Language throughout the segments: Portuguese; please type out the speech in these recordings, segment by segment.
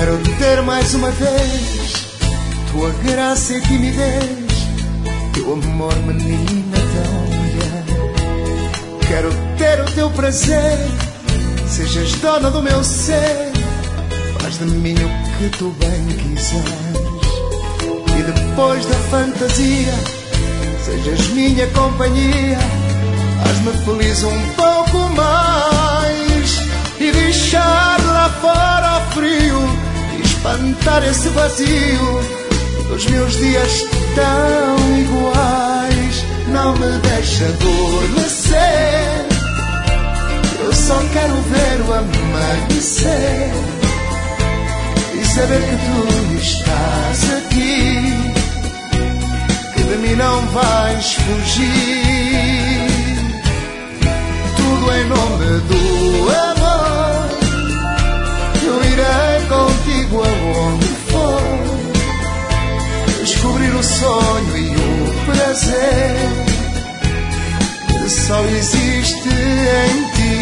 Quero ter mais uma vez tua graça e timidez, teu amor, menina tão mulher. Quero ter o teu prazer, sejas dona do meu ser, faz de mim o que tu bem quiseres. E depois da fantasia, sejas minha companhia, faz-me feliz um pouco mais. E deixar lá fora o frio, e espantar esse vazio dos meus dias tão iguais. Não me deixa adormecer, eu só quero ver o amanhecer e saber que tu estás aqui, que de mim não vais fugir. Tudo em nome do amor, eu irei contigo aonde for, descobrir o sonho e o prazer que só existe em ti.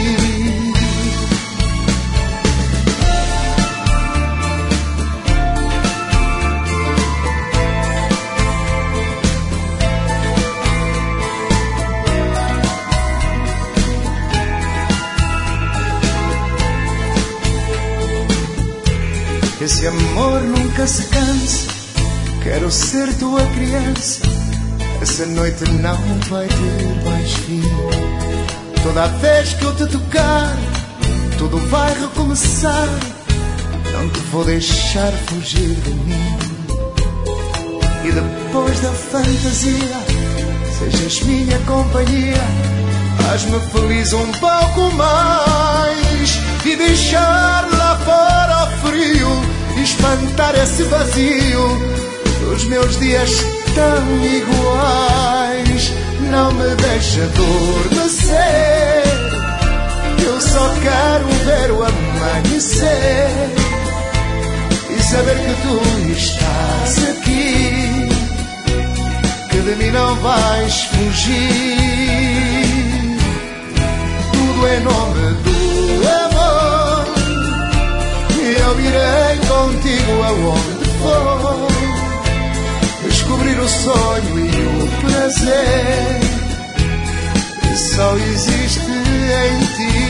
Esse amor nunca se cansa, quero ser tua criança. Essa noite não vai ter mais fim. Toda vez que eu te tocar, tudo vai recomeçar. Não te vou deixar fugir de mim. E depois da fantasia, sejas minha companhia, faz-me feliz um pouco mais. E deixar lá fora o frio, espantar esse vazio dos meus dias tão iguais. Não me deixa adormecer, eu só quero ver o amanhecer e saber que tu estás aqui, que de mim não vais fugir. Tudo em nome do amor, eu irei contigo aonde for, descobrir o sonho e o prazer que só existe em ti.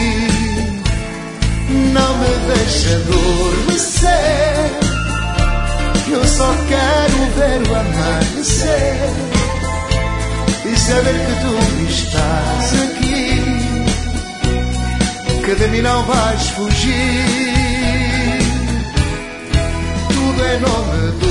Não me deixa adormecer, eu só quero ver o amanhecer e saber que tu estás aqui, que de mim não vais fugir. Tudo em nome do